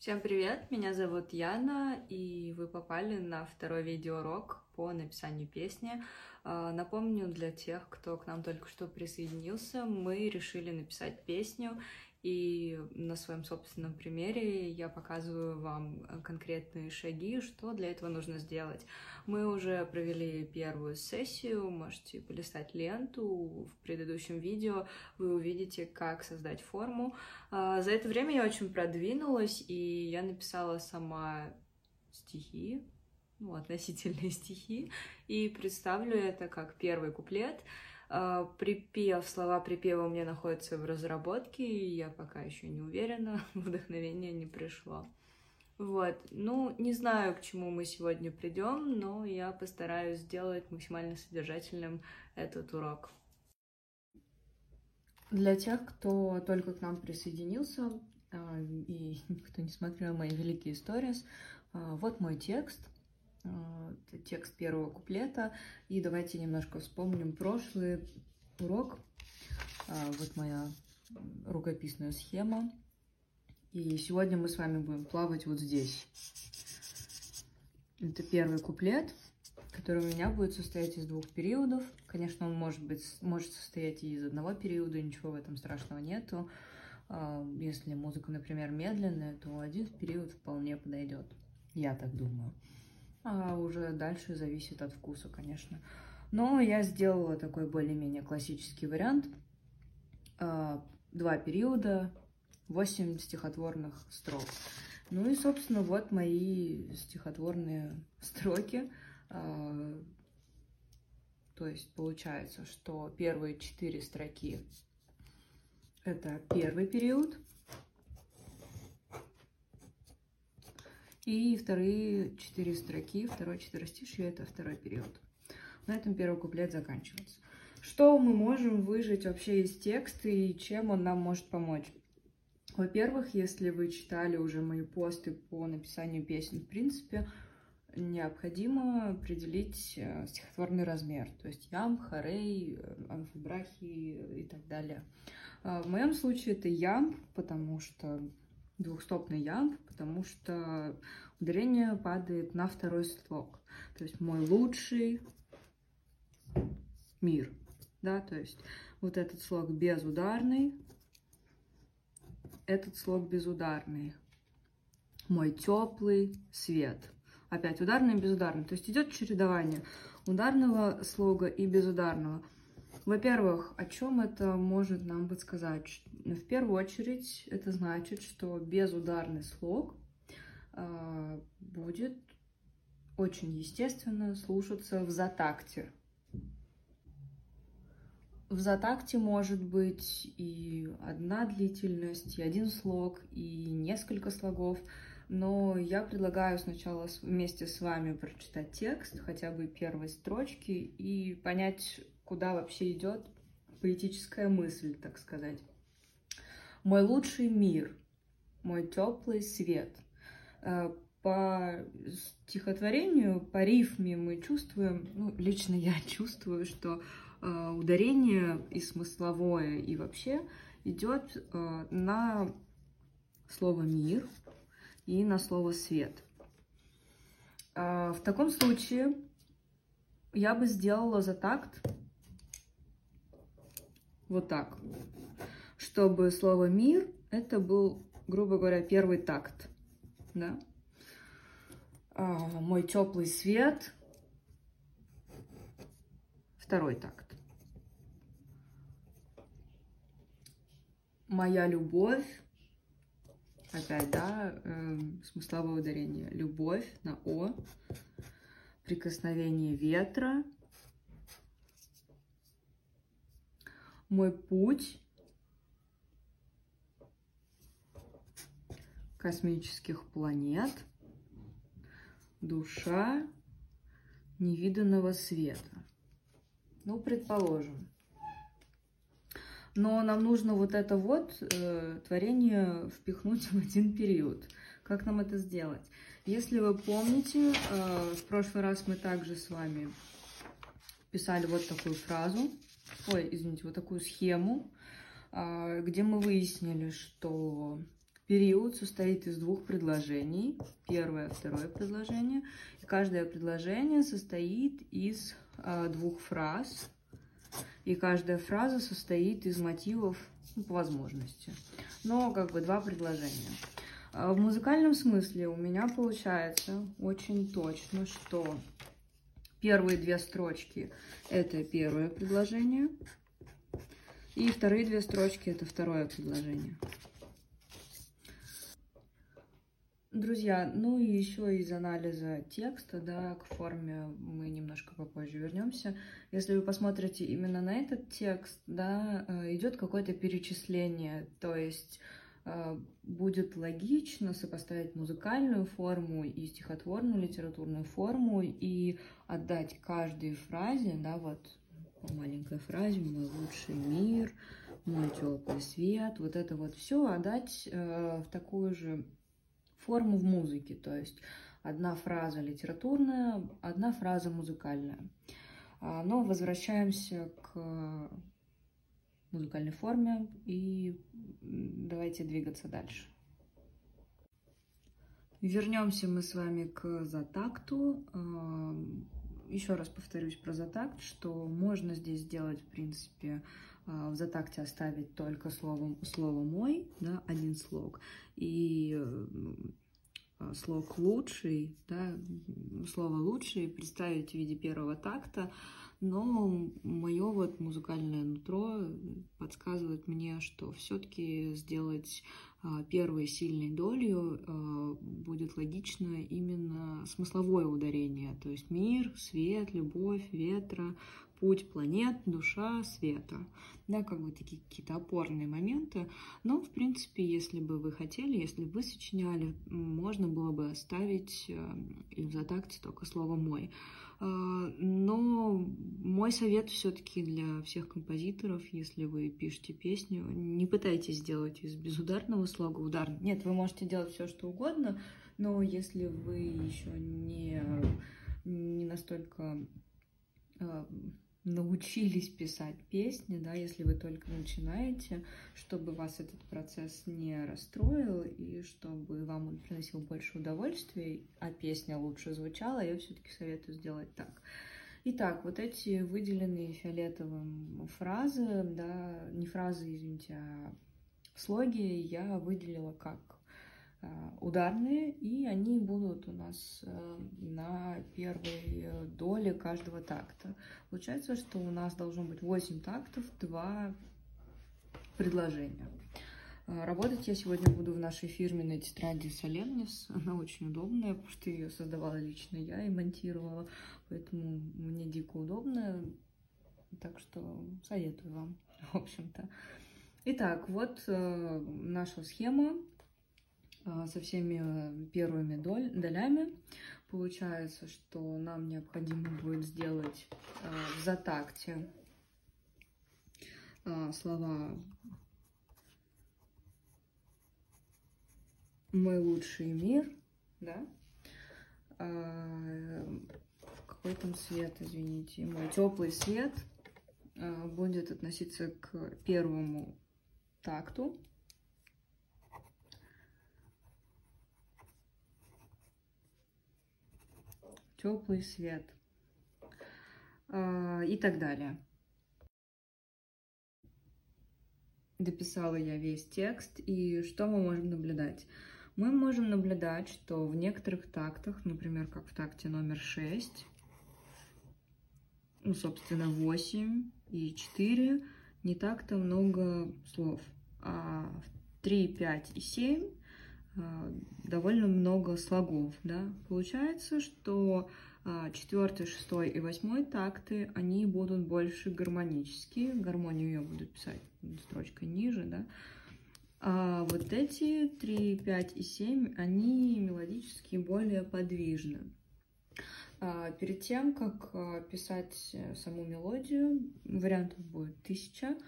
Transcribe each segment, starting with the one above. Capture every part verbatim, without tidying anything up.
Всем привет, меня зовут Яна, и вы попали на второй видеоурок по написанию песни. Напомню для тех, кто к нам только что присоединился, мы решили написать песню, и на своем собственном примере я показываю вам конкретные шаги, что для этого нужно сделать. Мы уже провели первую сессию, можете полистать ленту. В предыдущем видео вы увидите, как создать форму. За это время я очень продвинулась, и я написала сама стихи, ну, относительные стихи, и представлю это как первый куплет. Припев, слова припева у меня находятся в разработке, и я пока еще не уверена, вдохновение не пришло. Вот, ну, не знаю, к чему мы сегодня придем, но я постараюсь сделать максимально содержательным этот урок. Для тех, кто только к нам присоединился и кто не смотрел мои великие сторис, вот мой текст. Это текст первого куплета. И давайте немножко вспомним прошлый урок. Вот моя рукописная схема. И сегодня мы с вами будем плавать вот здесь. Это первый куплет, который у меня будет состоять из двух периодов. Конечно, он может быть, может состоять и из одного периода, ничего в этом страшного нету. Если музыка, например, медленная, то один период вполне подойдет. Я так думаю. А уже дальше зависит от вкуса, конечно. Но я сделала такой более-менее классический вариант. Два периода, восемь стихотворных строк. Ну и, собственно, вот мои стихотворные строки. То есть получается, что первые четыре строки — это первый период, и вторые четыре строки, второе четверостишье — это второй период. На этом первый куплет заканчивается. Что мы можем выжать вообще из текста и чем он нам может помочь? Во-первых, если вы читали уже мои посты по написанию песен, в принципе, необходимо определить стихотворный размер, то есть ям, хорей, амфибрахи и так далее. В моем случае это ям, потому что двухстопный ям, потому что ударение падает на второй слог, то есть мой лучший мир, да, то есть вот этот слог безударный, этот слог безударный, мой теплый свет. Опять ударный и безударный. То есть идет чередование ударного слога и безударного. Во-первых, о чем это может нам подсказать? В первую очередь, это значит, что безударный слог э, будет очень естественно слушаться в затакте. В затакте может быть и одна длительность, и один слог, и несколько слогов. Но я предлагаю сначала вместе с вами прочитать текст, хотя бы первой строчки, и понять, куда вообще идет поэтическая мысль, так сказать. Мой лучший мир, мой теплый свет. По стихотворению, по рифме мы чувствуем, ну, лично я чувствую, что ударение и смысловое, и вообще идет на слово «мир» и на слово «свет». В таком случае я бы сделала затакт вот так, чтобы слово «мир» это был, грубо говоря, первый такт, да? Мой теплый свет — второй такт. Моя любовь, опять, да, э, смысловое ударение. Любовь на О. Прикосновение ветра. Мой путь космических планет. Душа невиданного света. Ну, предположим. Но нам нужно вот это вот э, творение впихнуть в один период. Как нам это сделать? Если вы помните, э, в прошлый раз мы также с вами писали вот такую фразу, ой, извините, вот такую схему, э, где мы выяснили, что Период состоит из двух предложений. Первое, второе предложение. И каждое предложение состоит из э, двух фраз. И каждая фраза состоит из мотивов, ну, по возможности. Но как бы два предложения. В музыкальном смысле у меня получается очень точно, что первые две строчки — это первое предложение, и вторые две строчки — это второе предложение. Друзья, ну и еще из анализа текста, да, к форме мы немножко попозже вернемся. Если вы посмотрите именно на этот текст, да, идет какое-то перечисление, то есть будет логично сопоставить музыкальную форму и стихотворную литературную форму и отдать каждой фразе, да, вот по маленькой фразе «Мой лучший мир», «Мой теплый свет», вот это вот все отдать э, в такую же форму в музыке, то есть одна фраза литературная, одна фраза музыкальная. Но возвращаемся к музыкальной форме и давайте двигаться дальше. Вернемся мы с вами к затакту. Еще раз повторюсь про затакт, что можно здесь сделать, в принципе, в затакте оставить только слово, слово «мой», да, один слог, и слог «лучший», да, слово «лучший» представить в виде первого такта, но мое вот музыкальное нутро подсказывает мне, что все-таки сделать первой сильной долью будет логично именно смысловое ударение, то есть мир, свет, любовь, ветра, путь планет, душа, света. Да, как бы такие какие-то опорные моменты. Но, в принципе, если бы вы хотели, если бы вы сочиняли, можно было бы оставить и в затакте только слово «мой». Но мой совет все-таки для всех композиторов, если вы пишете песню, не пытайтесь сделать из безударного слога ударный. Нет, вы можете делать все, что угодно, но если вы еще не, не настолько научились писать песни, да, если вы только начинаете, чтобы вас этот процесс не расстроил и чтобы вам он приносил больше удовольствия, а песня лучше звучала, я все-таки советую сделать так. Итак, вот эти выделенные фиолетовым фразы, да, не фразы, извините, а слоги я выделила как ударные, и они будут у нас на первой доле каждого такта. Получается, что у нас должно быть восемь тактов, два предложения. Работать я сегодня буду в нашей фирменной тетради Solemnis. Она очень удобная, потому что ее создавала лично я и монтировала, поэтому мне дико удобно, так что советую вам, в общем-то. Итак, вот наша схема со всеми первыми доль, долями. Получается, что нам необходимо будет сделать э, в затакте э, слова «Мой лучший мир», да? Э, какой там свет, извините, «Мой теплый свет» э, будет относиться к первому такту. Теплый свет э, и так далее. Дописала я весь текст, и что мы можем наблюдать? Мы можем наблюдать, что в некоторых тактах, например, как в такте номер шесть, ну, собственно, восемь и четыре, не так-то много слов, а в три, пять и семь довольно много слогов, да. Получается, что четвертый, шестой и восьмой такты, они будут больше гармонические, гармонию я буду писать строчкой ниже, да. А вот эти три, пять и семь, они мелодически более подвижны. Перед тем, как писать саму мелодию, вариантов будет тысяча,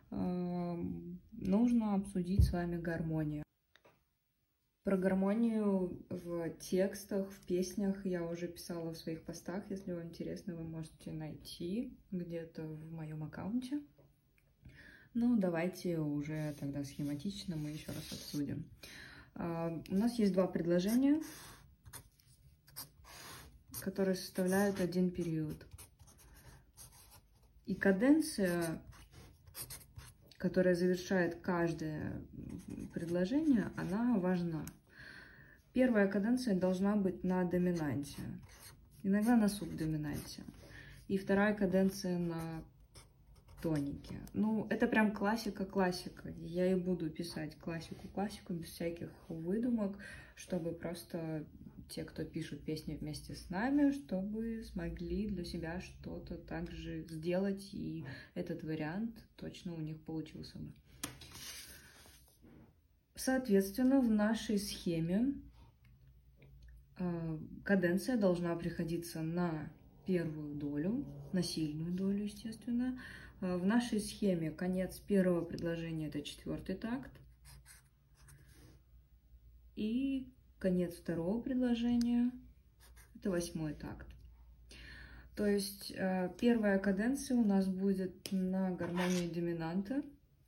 нужно обсудить с вами гармонию. Про гармонию в текстах, в песнях я уже писала в своих постах. Если вам интересно, вы можете найти где-то в моем аккаунте. Ну, давайте уже тогда схематично мы еще раз обсудим. У нас есть два предложения, которые составляют один период. И каденция, которая завершает каждое предложение, она важна. Первая каденция должна быть на доминанте, иногда на субдоминанте. И вторая каденция на тонике. Ну, это прям классика-классика. Я и буду писать классику-классику без всяких выдумок, чтобы просто те, кто пишут песни вместе с нами, чтобы смогли для себя что-то также сделать, и этот вариант точно у них получился бы. Соответственно, в нашей схеме э, каденция должна приходиться на первую долю, на сильную долю, естественно. Э, в нашей схеме конец первого предложения — это четвертый такт, и конец второго предложения — это восьмой такт. То есть э, первая каденция у нас будет на гармонии доминанта,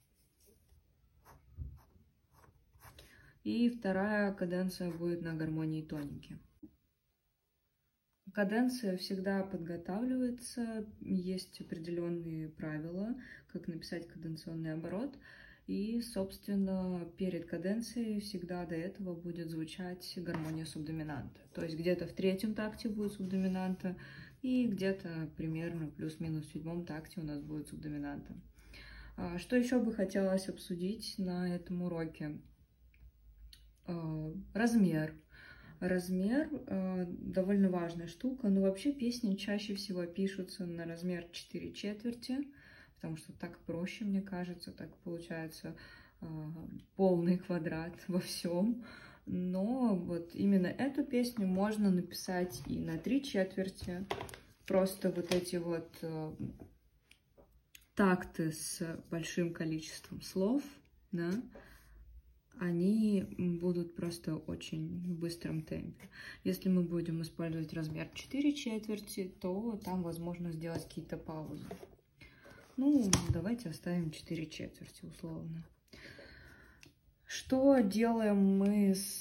и вторая каденция будет на гармонии тоники. Каденция всегда подготавливается, есть определенные правила, как написать каденционный оборот. И, собственно, перед каденцией всегда до этого будет звучать гармония субдоминанта. То есть где-то в третьем такте будет субдоминанта, и где-то примерно плюс-минус в седьмом такте у нас будет субдоминанта. Что еще бы хотелось обсудить на этом уроке? Размер. Размер довольно важная штука, но вообще песни чаще всего пишутся на размер четыре четверти, потому что так проще, мне кажется, так получается э, полный квадрат во всем. Но вот именно эту песню можно написать и на три четверти. Просто вот эти вот э, такты с большим количеством слов, да, они будут просто очень в быстром темпе. Если мы будем использовать размер четыре четверти, то там возможно сделать какие-то паузы. Ну, давайте оставим четыре четверти условно. Что делаем мы с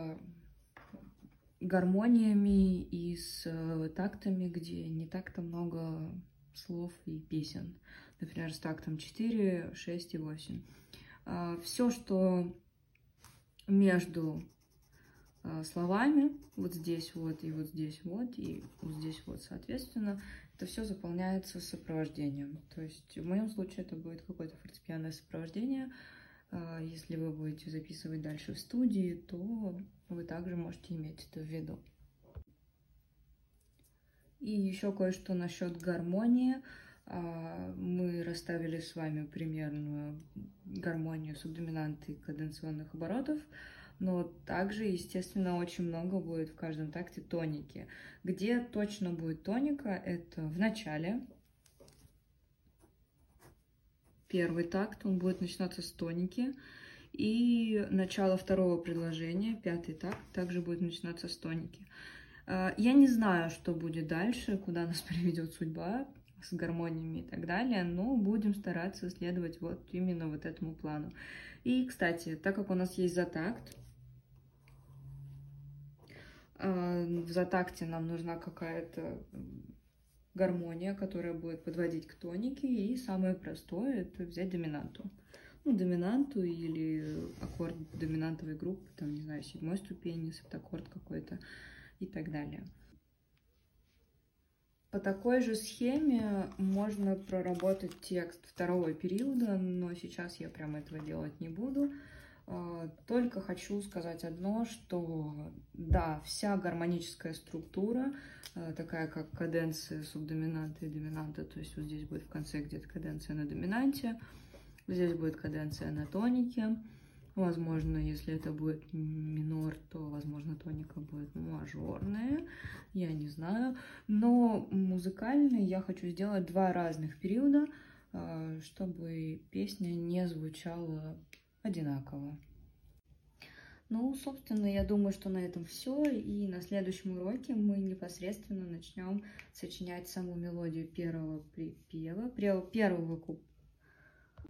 гармониями и с тактами, где не так-то много слов и песен? Например, с тактом четыре, шесть и восемь. Все, что между словами, вот здесь вот и вот здесь вот, и вот здесь вот, соответственно, это все заполняется сопровождением. То есть в моем случае это будет какое-то фортепианное сопровождение. Если вы будете записывать дальше в студии, то вы также можете иметь это в виду. И еще кое-что насчет гармонии. Мы расставили с вами примерную гармонию субдоминанты и каденционных оборотов. Но также, естественно, очень много будет в каждом такте тоники. Где точно будет тоника, это в начале. Первый такт, он будет начинаться с тоники. И начало второго предложения, пятый такт, также будет начинаться с тоники. Я не знаю, что будет дальше, куда нас приведет судьба с гармониями и так далее, но будем стараться следовать вот именно вот этому плану. И, кстати, так как у нас есть затакт, в затакте нам нужна какая-то гармония, которая будет подводить к тонике, и самое простое — это взять доминанту. Ну, доминанту или аккорд доминантовой группы, там, не знаю, седьмой ступени, септаккорд какой-то и так далее. По такой же схеме можно проработать текст второго периода, но сейчас я прям этого делать не буду. Только хочу сказать одно, что да, вся гармоническая структура, такая как каденция субдоминанта и доминанта, то есть вот здесь будет в конце где-то каденция на доминанте, здесь будет каденция на тонике, возможно, если это будет минор, то, возможно, тоника будет мажорная, я не знаю, но музыкально я хочу сделать два разных периода, чтобы песня не звучала одинаково. Ну, собственно, я думаю, что на этом все, и на следующем уроке мы непосредственно начнем сочинять саму мелодию первого припева, первого куплета.